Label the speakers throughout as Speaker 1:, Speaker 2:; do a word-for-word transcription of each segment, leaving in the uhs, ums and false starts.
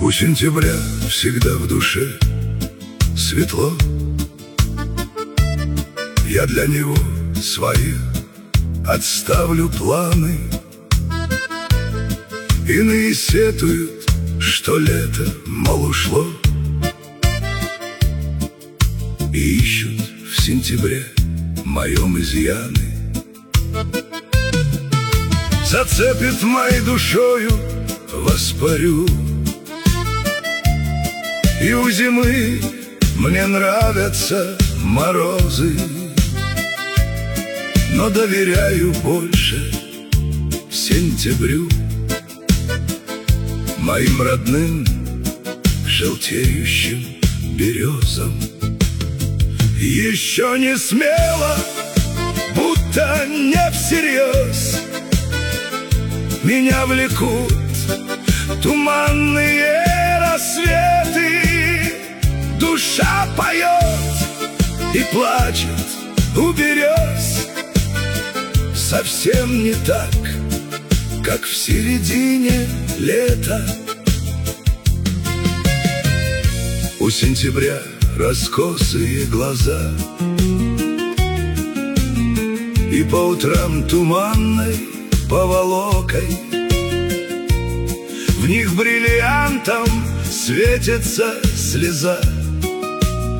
Speaker 1: У сентября всегда в душе светло. Я для него свои отставлю планы. Иные сетуют, что лето, мол, ушло, и ищут в сентябре моем изъяны. Зацепит моей душою, воспарю. И у зимы мне нравятся морозы, но доверяю больше сентябрю, моим родным желтеющим березам. Еще не смело, будто не всерьез, меня влекут туманные рассветы. Душа поет и плачет у берез, совсем не так, как в середине лета. У сентября раскосые глаза, и по утрам туманной поволокой в них бриллиантом светится слеза.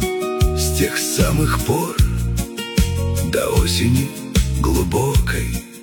Speaker 1: С тех самых пор до осени глубокой